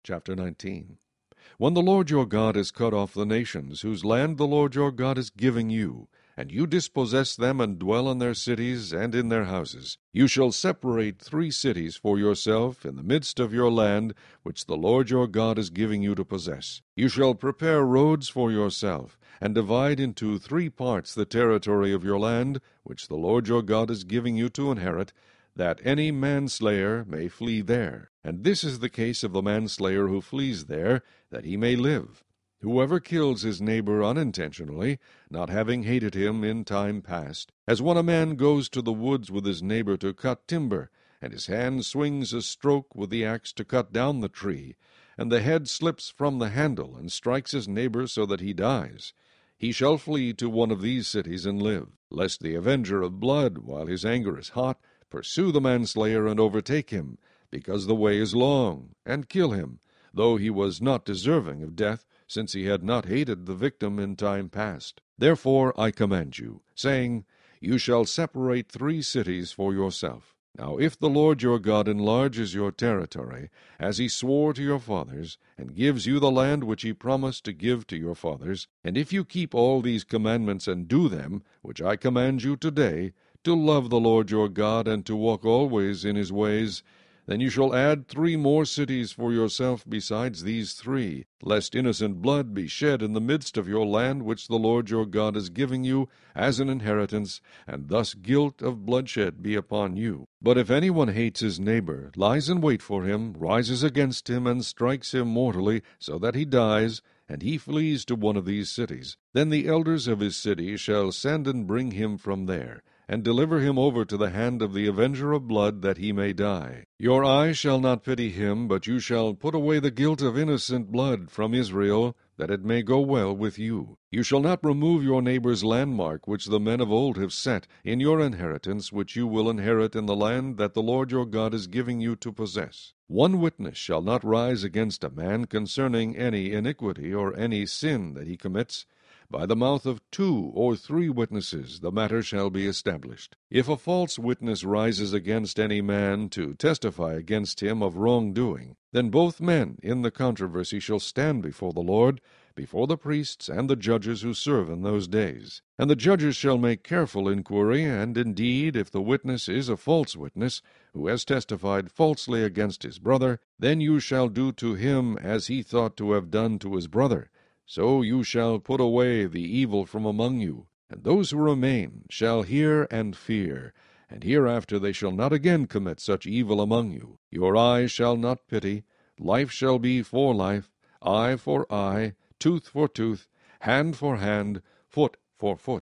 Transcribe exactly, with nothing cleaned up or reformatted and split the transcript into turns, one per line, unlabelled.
Chapter nineteen. When the Lord your God has cut off the nations whose land the Lord your God is giving you, and you dispossess them and dwell in their cities and in their houses, you shall separate three cities for yourself in the midst of your land, which the Lord your God is giving you to possess. You shall prepare roads for yourself, and divide into three parts the territory of your land, which the Lord your God is giving you to inherit, that any manslayer may flee there. And this is the case of the manslayer who flees there, that he may live. Whoever kills his neighbor unintentionally, not having hated him in time past, as when a man goes to the woods with his neighbor to cut timber, and his hand swings a stroke with the axe to cut down the tree, and the head slips from the handle and strikes his neighbor so that he dies, he shall flee to one of these cities and live, lest the avenger of blood, while his anger is hot, pursue the manslayer and overtake him, because the way is long, and kill him, though he was not deserving of death, since he had not hated the victim in time past. Therefore I command you, saying, You shall separate three cities for yourself. Now if the Lord your God enlarges your territory, as he swore to your fathers, and gives you the land which he promised to give to your fathers, and if you keep all these commandments and do them, which I command you today, to love the Lord your God, and to walk always in his ways, then you shall add three more cities for yourself besides these three, lest innocent blood be shed in the midst of your land which the Lord your God is giving you as an inheritance, and thus guilt of bloodshed be upon you. But if anyone hates his neighbor, lies in wait for him, rises against him, and strikes him mortally, so that he dies, and he flees to one of these cities, then the elders of his city shall send and bring him from there, and deliver him over to the hand of the avenger of blood, that he may die. Your eye shall not pity him, but you shall put away the guilt of innocent blood from Israel, that it may go well with you. You shall not remove your neighbor's landmark, which the men of old have set, in your inheritance, which you will inherit in the land that the Lord your God is giving you to possess. One witness shall not rise against a man concerning any iniquity or any sin that he commits. By the mouth of two or three witnesses the matter shall be established. If a false witness rises against any man to testify against him of wrongdoing, then both men in the controversy shall stand before the Lord, before the priests and the judges who serve in those days. And the judges shall make careful inquiry, and indeed, if the witness is a false witness, who has testified falsely against his brother, then you shall do to him as he thought to have done to his brother. So you shall put away the evil from among you, and those who remain shall hear and fear, and hereafter they shall not again commit such evil among you. Your eye shall not pity, life shall be for life, eye for eye, tooth for tooth, hand for hand, foot for foot.